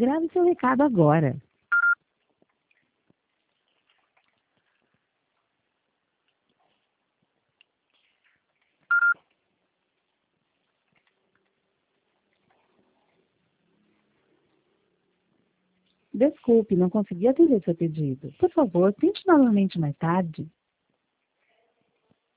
Grave seu recado agora. Desculpe, não consegui atender seu pedido. Por favor, tente novamente mais tarde.